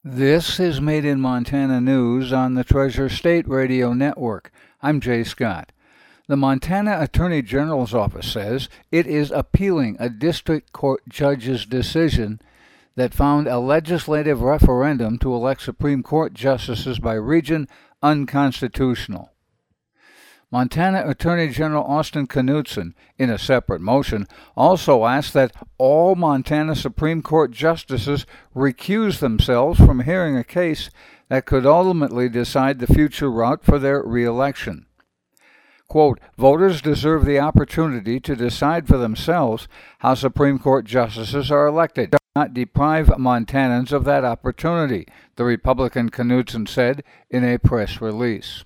This is Made in Montana News on the Treasure State Radio Network. I'm Jay Scott. The Montana Attorney General's office says it is appealing a district court judge's decision that found a legislative referendum to elect Supreme Court justices by region unconstitutional. Montana Attorney General Austin Knudsen, in a separate motion, also asked that all Montana Supreme Court justices recuse themselves from hearing a case that could ultimately decide the future route for their re-election. Quote, voters deserve the opportunity to decide for themselves how Supreme Court justices are elected. Do not deprive Montanans of that opportunity, the Republican Knudsen said in a press release.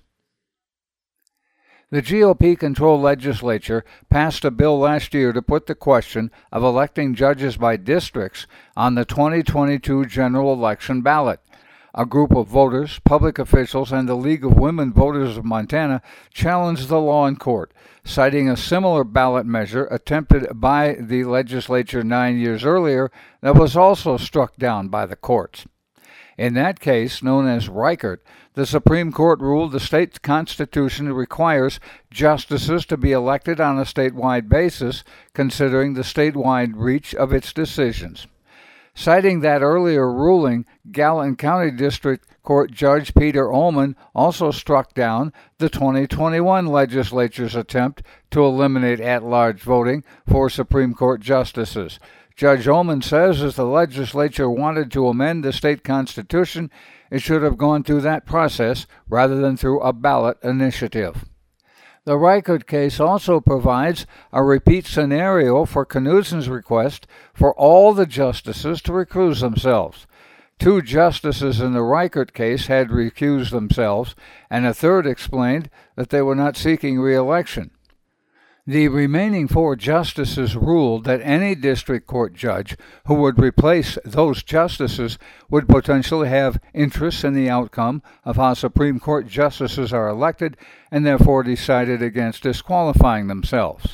The GOP-controlled legislature passed a bill last year to put the question of electing judges by districts on the 2022 general election ballot. A group of voters, public officials, and the League of Women Voters of Montana challenged the law in court, citing a similar ballot measure attempted by the legislature 9 years earlier that was also struck down by the courts. In that case, known as Reichert, the Supreme Court ruled the state constitution requires justices to be elected on a statewide basis, considering the statewide reach of its decisions. Citing that earlier ruling, Gallatin County District Court Judge Peter Ullman also struck down the 2021 legislature's attempt to eliminate at-large voting for Supreme Court justices. Judge Ullman says if the legislature wanted to amend the state constitution, it should have gone through that process rather than through a ballot initiative. The Reichert case also provides a repeat scenario for Knudsen's request for all the justices to recuse themselves. 2 justices in the Reichert case had recused themselves, and a third explained that they were not seeking re-election. The remaining 4 justices ruled that any district court judge who would replace those justices would potentially have interests in the outcome of how Supreme Court justices are elected and therefore decided against disqualifying themselves.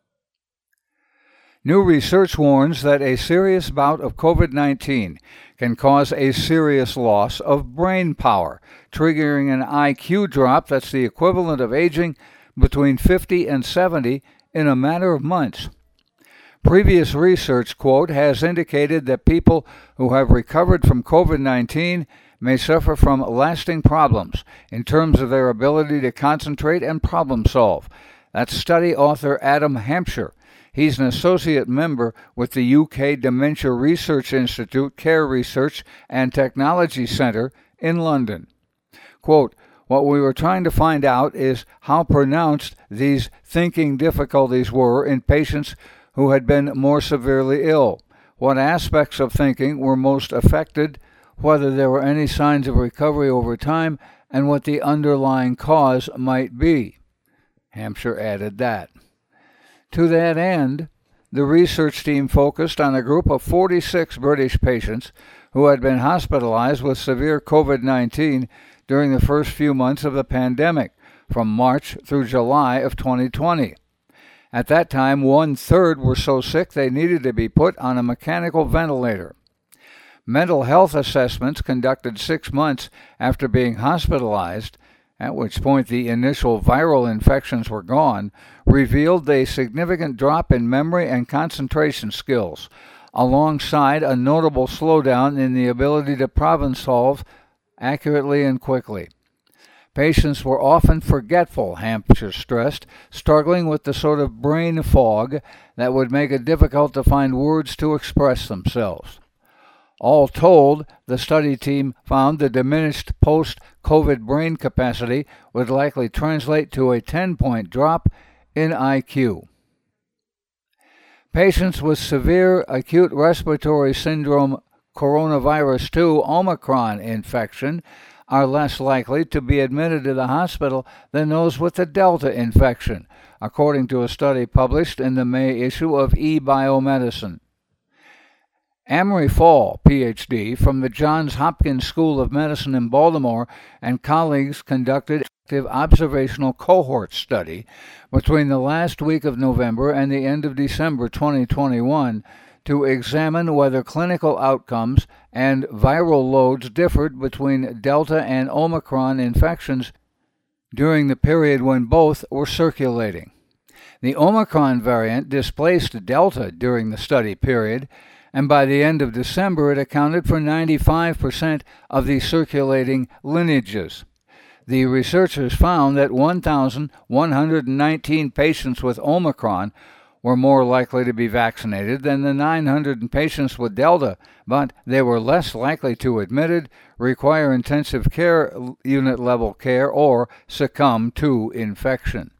New research warns that a serious bout of COVID-19 can cause a serious loss of brain power, triggering an IQ drop that's the equivalent of aging between 50 and 70 in a matter of months. Previous research, quote, has indicated that people who have recovered from COVID-19 may suffer from lasting problems in terms of their ability to concentrate and problem solve. That's study author Adam Hampshire. He's an associate member with the UK Dementia Research Institute Care Research and Technology Centre in London. Quote, what we were trying to find out is how pronounced these thinking difficulties were in patients who had been more severely ill, what aspects of thinking were most affected, whether there were any signs of recovery over time, and what the underlying cause might be. Hampshire added that. To that end, the research team focused on a group of 46 British patients who had been hospitalized with severe COVID-19 during the first few months of the pandemic, from March through July of 2020. At that time, 1/3 were so sick they needed to be put on a mechanical ventilator. Mental health assessments conducted 6 months after being hospitalized, at which point the initial viral infections were gone, revealed a significant drop in memory and concentration skills, alongside a notable slowdown in the ability to problem solve accurately and quickly. Patients were often forgetful, Hampshire stressed, struggling with the sort of brain fog that would make it difficult to find words to express themselves. All told, the study team found the diminished post-COVID brain capacity would likely translate to a 10-point drop in IQ. Patients with severe acute respiratory syndrome coronavirus 2 Omicron infection are less likely to be admitted to the hospital than those with the Delta infection, according to a study published in the May issue of eBiomedicine. Amory Fall, Ph.D., from the Johns Hopkins School of Medicine in Baltimore, and colleagues conducted an active observational cohort study between the last week of November and the end of December 2021 to examine whether clinical outcomes and viral loads differed between Delta and Omicron infections during the period when both were circulating. The Omicron variant displaced Delta during the study period, and by the end of December it accounted for 95% of the circulating lineages. The researchers found that 1,119 patients with Omicron were more likely to be vaccinated than the 900 patients with Delta, but they were less likely to admitted, require intensive care unit level care, or succumb to infection.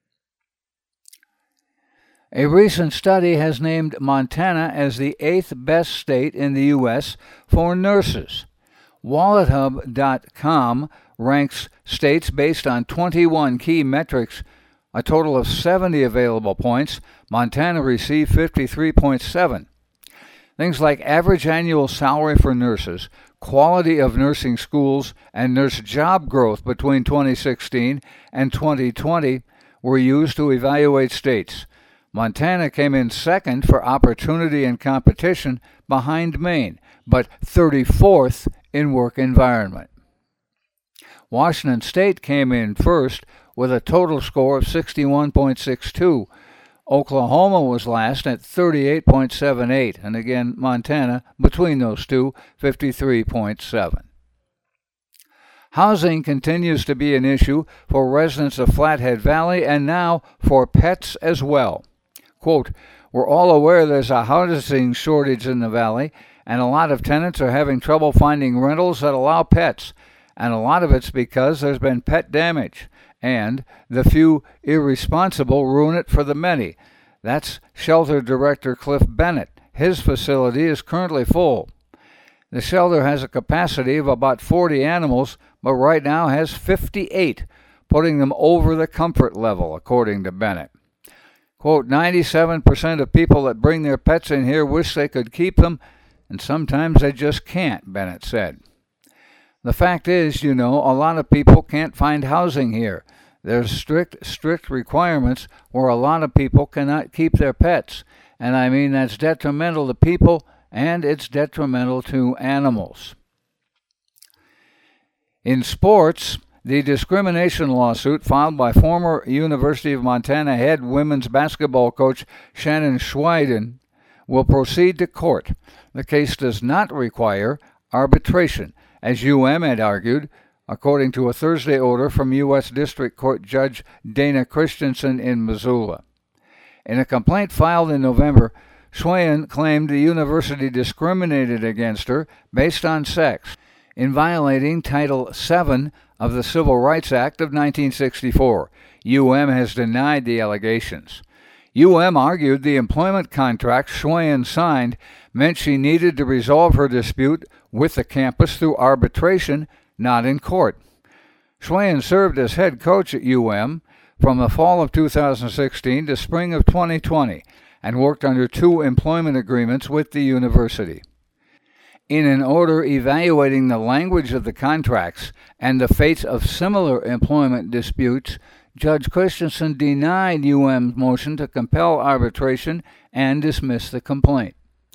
A recent study has named Montana as the 8th best state in the U.S. for nurses. WalletHub.com ranks states based on 21 key metrics, a total of 70 available points. Montana received 53.7. Things like average annual salary for nurses, quality of nursing schools, and nurse job growth between 2016 and 2020 were used to evaluate states. Montana came in second for opportunity and competition behind Maine, but 34th in work environment. Washington State came in first with a total score of 61.62. Oklahoma was last at 38.78, and again Montana, between those two, 53.7. Housing continues to be an issue for residents of Flathead Valley and now for pets as well. Quote, "We're all aware there's a housing shortage in the valley, and a lot of tenants are having trouble finding rentals that allow pets, and a lot of it's because there's been pet damage, and the few irresponsible ruin it for the many." That's shelter director Cliff Bennett. His facility is currently full. The shelter has a capacity of about 40 animals, but right now has 58, putting them over the comfort level, according to Bennett. Quote, 97% of people that bring their pets in here wish they could keep them, and sometimes they just can't, Bennett said. The fact is, a lot of people can't find housing here. There's strict requirements where a lot of people cannot keep their pets, and I mean that's detrimental to people and it's detrimental to animals. In sports, the discrimination lawsuit filed by former University of Montana head women's basketball coach Shannon Schweiden will proceed to court. The case does not require arbitration, as UM had argued, according to a Thursday order from U.S. District Court Judge Dana Christensen in Missoula. In a complaint filed in November, Schweiden claimed the university discriminated against her based on sex in violating Title VII of the Civil Rights Act of 1964. UM has denied the allegations. UM argued the employment contract Schweiden signed meant she needed to resolve her dispute with the campus through arbitration, not in court. Schweiden served as head coach at UM from the fall of 2016 to spring of 2020 and worked under 2 employment agreements with the university. In an order evaluating the language of the contracts and the fates of similar employment disputes, Judge Christensen denied UM's motion to compel arbitration and dismiss the complaint.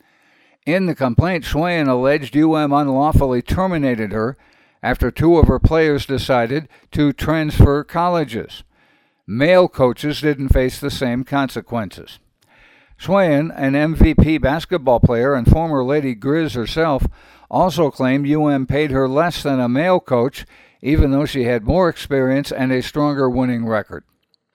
In the complaint, Schweiden alleged UM unlawfully terminated her after 2 of her players decided to transfer colleges. Male coaches didn't face the same consequences. Schweiden, an MVP basketball player and former Lady Grizz herself, also claimed UM paid her less than a male coach, even though she had more experience and a stronger winning record.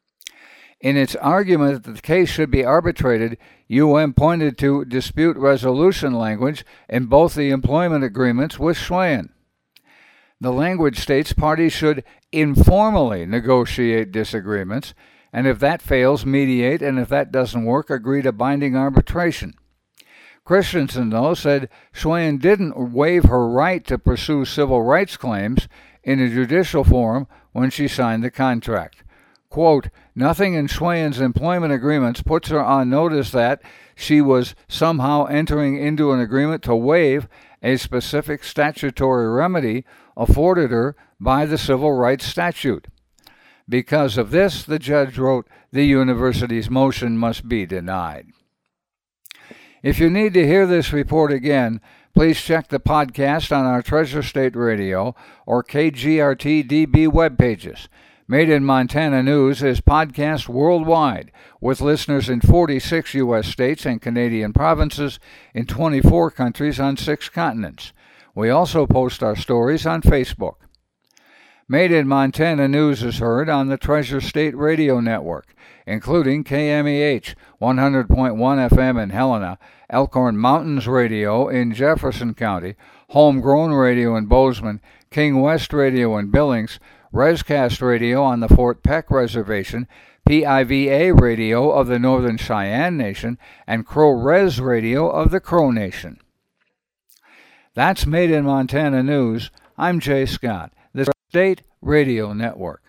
In its argument that the case should be arbitrated, UM pointed to dispute resolution language in both the employment agreements with Schweiden. The language states parties should informally negotiate disagreements, and if that fails, mediate, and if that doesn't work, agree to binding arbitration. Christensen, though, said Schweiden didn't waive her right to pursue civil rights claims in a judicial forum when she signed the contract. Quote, "Nothing in Schweiden's employment agreements puts her on notice that she was somehow entering into an agreement to waive a specific statutory remedy afforded her by the Civil Rights Statute. Because of this," the judge wrote, "the university's motion must be denied." If you need to hear this report again, please check the podcast on our Treasure State Radio or KGRT-DB web pages. Made in Montana News is podcast worldwide, with listeners in 46 U.S. states and Canadian provinces in 24 countries on 6 continents. We also post our stories on Facebook. Made in Montana News is heard on the Treasure State Radio Network, including KMEH 100.1 FM in Helena, Elkhorn Mountains Radio in Jefferson County, Homegrown Radio in Bozeman, King West Radio in Billings, Rescast Radio on the Fort Peck Reservation, PIVA Radio of the Northern Cheyenne Nation, and Crow Res Radio of the Crow Nation. That's Made in Montana News. I'm Jay Scott, the State Radio Network.